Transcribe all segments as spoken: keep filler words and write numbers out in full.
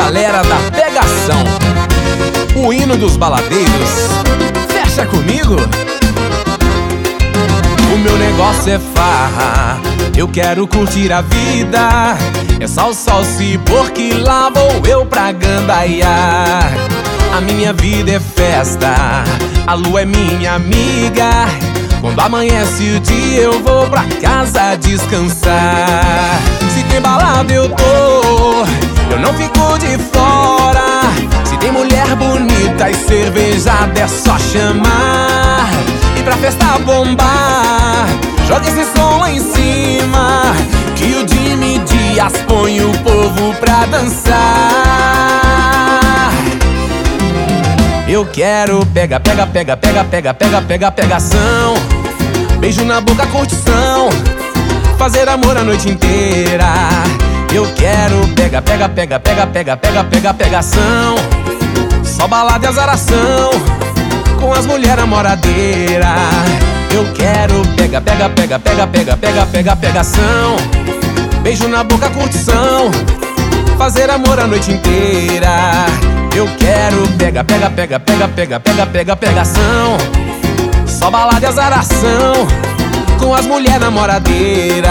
galera da pegação, o hino dos baladeiros. Fecha comigo. O meu negócio é farra, eu quero curtir a vida. É sal, sol, se por que lá vou eu pra gandaiar. A minha vida é festa, a lua é minha amiga. Quando amanhece o dia eu vou pra casa descansar. Se tem balada eu tô, eu não fico de fora. Se tem mulher bonita e cervejada é só chamar. E pra festa bombar, joga esse som lá em cima, que o Jimmy Dias põe o povo pra dançar. Eu quero pega, pega, pega, pega, pega, pega, pega, pegação. Beijo na boca, curtição, fazer amor a noite inteira. Eu quero pega, pega, pega, pega, pega, pega, pega, pegação. Só balada e azaração, com as mulheres namoradeiras. Eu quero pega, pega, pega, pega, pega, pega, pega, pegação. Beijo na boca, curtição, fazer amor a noite inteira. Eu quero pega, pega, pega, pega, pega, pega, pega, pegação. Só balada e azaração, com as mulheres namoradeiras.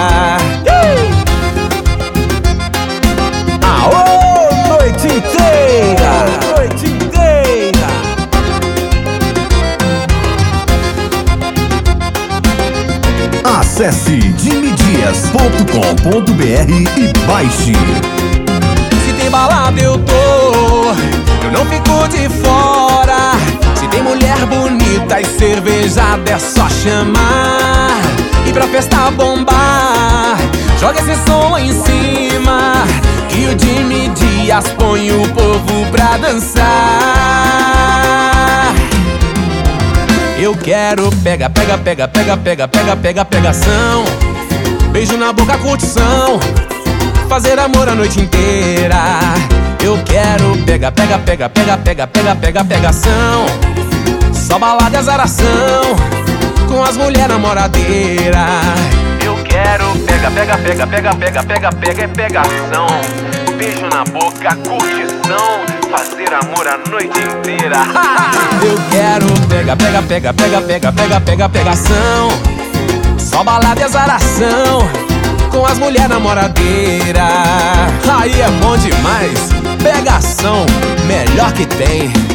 Aô, noite inteira, noite inteira. Acesse jimmy dias ponto com ponto br e baixe. Se tem balada eu tô, eu não fico de fora. Se tem mulher bonita e cervejada é só chamar. E pra festa bombar, joga esse som lá em cima, que o Jimmy Dias põe o povo pra dançar. Eu quero pega, pega, pega, pega, pega, pega, pega, pegação. Beijo na boca, curtição, fazer amor a noite inteira. Eu quero pega, pega, pega, pega, pega, pega, pega, pegação. Só balada e azaração, com as mulheres namoradeiras. Eu quero pega, pega, pega, pega, pega, pega, pega, é pegação. Beijo na boca, curtição, fazer amor a noite inteira. Eu quero pega, pega, pega, pega, pega, pega, pega, pegação. Só balada e azaração, com as mulheres namoradeiras. Aí é bom demais, pegação, melhor que tem.